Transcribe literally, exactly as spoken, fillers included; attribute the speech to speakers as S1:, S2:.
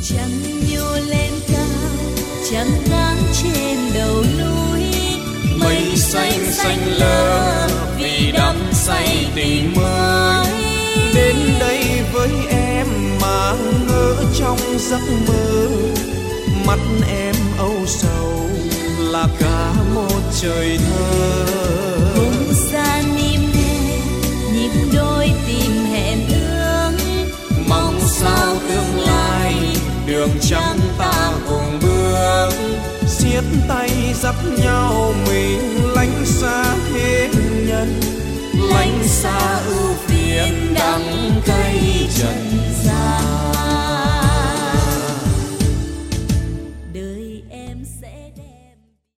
S1: Trăng nhô lên cao, trăng ngáng trên đầu núi,
S2: mây xanh xanh lơ vì đắm say tình mới. Đến đây với em mà ngỡ trong giấc mơ, mắt em âu sầu là cả một trời thơ.
S1: Cùng xa niềm nghe nhịp đôi tìm hẹn ước,
S2: mong sao tương lai đường trắng ta cùng bước, siết tay dắt nhau mình lánh xa thế nhân, lánh xa ưu